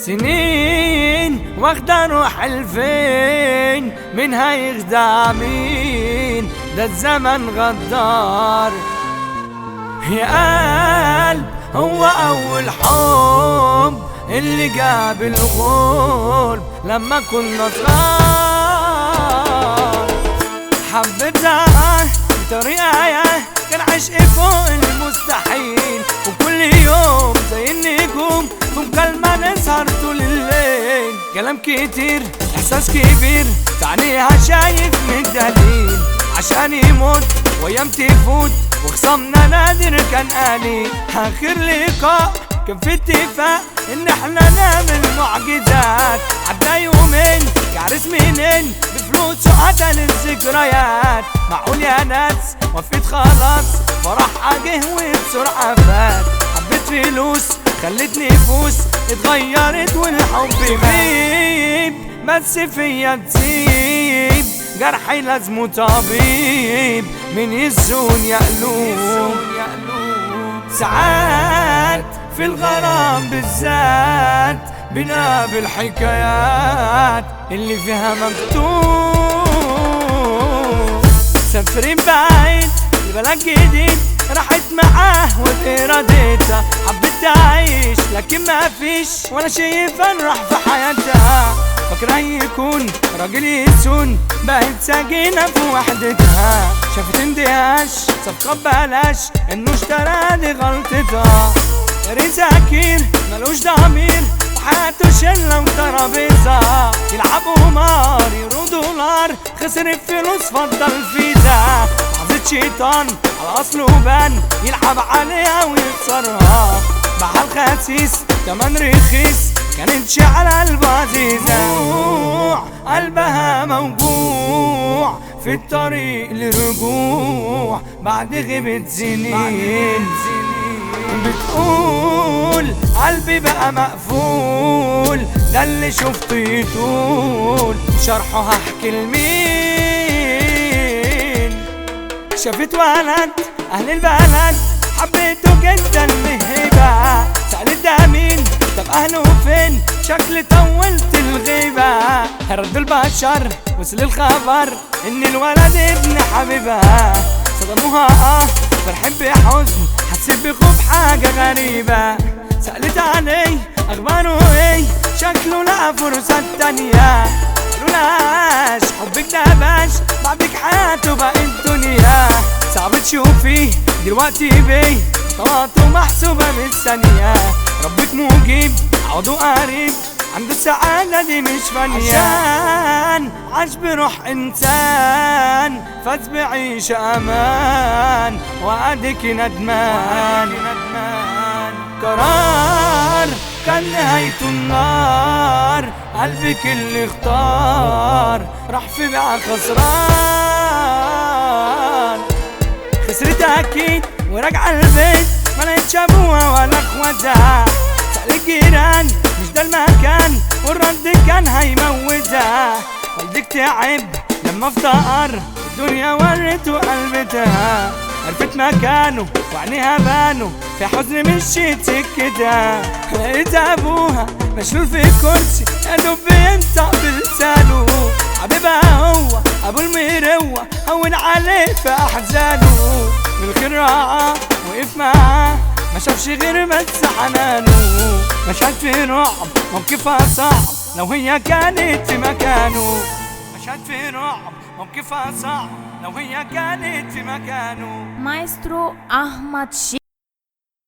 سنين واخدة روح الفين، مين هيخدع مين؟ ده الزمن غدار يا قلب. هو أول حب اللي جاب الغلب لما كنا صغار. حبيتها بطريقة كان عشق فوق المستحيل، وكل يوم زي النجوم بمكالمة نسهر طول الليل. كلام كتير إحساس كبير تعنيها شايف من الدليل، عشان يموت وأيام تفوت وخصمنا نادر كان قليل. آخر لقاء كان في اتفاق إن احنا نعمل معجزات، عدى يومين كعرس منين بفلوس وقتل الذكريات. معقول يا ناس وفيت خلاص فرح جه وبسرعة فات. حبيت فلوس خلت نفوس اتغيرت والحب غيب، بس فيا تسيب جرحي لازمه طبيب من يزون يقلوب. ساعات في الغرام بالذات بنقابل حكايات اللي فيها مكتوب. سافرين بعيد لبلد جديد راحت معاه وبإرادتها، حبيت تعيش لكن ما فيش ولا شي فرح في حياتها. فاكرة يكون راجل يسون بقت ساكنة في وحدتها، شافت اندهاش صفقة ببلاش انه اشترى دي غلطتها. رزاكير ملوش ضمير وحياته شلة وترابيزة، يلعبوا قمار يورو دولار خسر الفلوس فضل فيزا. لحظة شيطان على اصله بان يلعب عليها ويكسرها، مع الخسيس تمن رخيص كانت شعل قلبها عزيزة. قلبها موجوع في الطريق للرجوع بعد غيبة سنين. بتقول قلبي بقى مقفول، ده اللي شفته يطول شرحه هحكي لمين. شافت ولد اهل البلد حبيته جدا مهبة، سألت ده مين طب اهله فين شكل طولت الغيبة. رد البشر وصل الخبر ان الولد ابن حبيبها، صدموها فرحين بحزن حسيت بخوف حاجة غريبة. سألت عليه اخباره ايه شكله لقى فرصة تانية، قالولاش حبك ده باش بعدك حياته بقت الدنيا. صعب تشوفيه دلوقتي بيه خطواته محسوبة بالثانية، ربك مجيب عوضه قريب عنده السعادة دي مش فانية. عشان عاش بروح إنسان فاز بعيشة أمان وأديك ندمان. قرار كان نهايته النار، قلبك اللي اختار راح في بيع خسران. خسرت أكيد وراجعة البيت ملقتش أبوها ولا أخواتها، سأل الجيران مش ده المكان والرد كان هيموتها. والدك تعب لما افتقر الدنيا ورته قلبتها، عرفت مكانه وعينيها بانوا في حزن مشيت سكتها. لقيت ابوها مشلول في كرسي يا دوب بينطق بلسانه، حبيبها هو ابو المروه هون عليه في احزانه. بالخير راعاه وقف معاه ما شافش غير بس حنانه، مشهد في رعب موقفها صعب لو هي كانت في مكانه. مشهد في رعب موقفها صعب لو هي كانت في مكانه. مايسترو أحمد